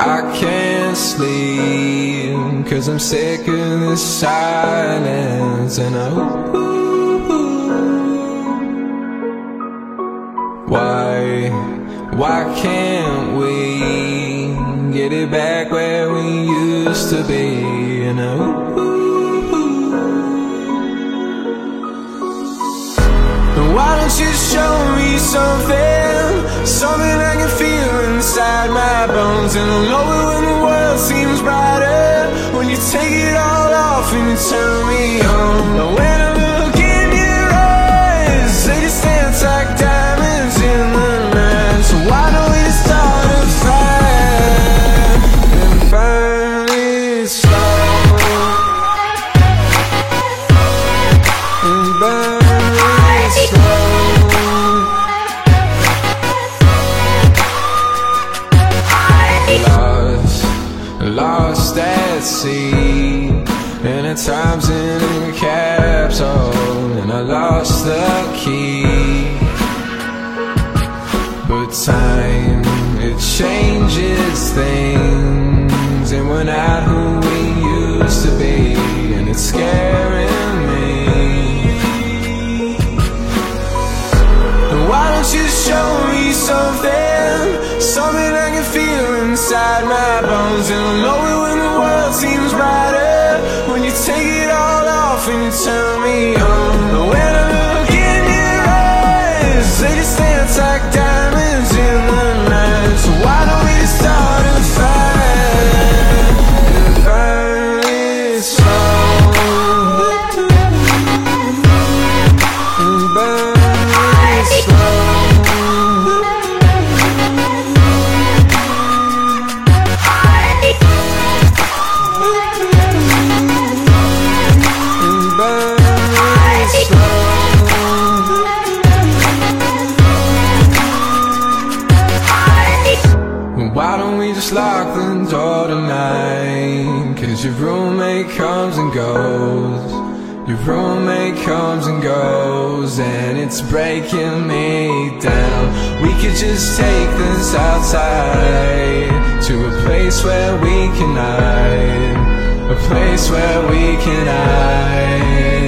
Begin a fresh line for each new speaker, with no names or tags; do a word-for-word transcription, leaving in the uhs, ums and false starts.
I can't sleep, 'cause I'm sick of this silence. And I Why, why can't we get it back where we used to be? And I Why don't you show me something, something I can feel inside my bones? And I'll know it when the world seems brighter, when you take it all off and you turn me on. But when I look in your eyes, they just dance like diamonds in the night. So why don't we start a fire and burn it slow, and burn Lost, lost at sea, and at times in a capsule, and I lost the key. But time, it changes things, and we're not who we used to be, and it's scaring me. And why don't you show me something, something I can feel inside my bones? And I'll know it when the world seems brighter, when you take it all off and you turn me on. But when I look in your eyes, they just dance like diamonds in the night. So why don't we just start a fire and burn it slow, and burn it slow. Why don't we just lock the door tonight? 'Cause your roommate comes and goes, your roommate comes and goes, and it's breaking me down. We could just take this outside, to a place where we can hide, a place where we can hide.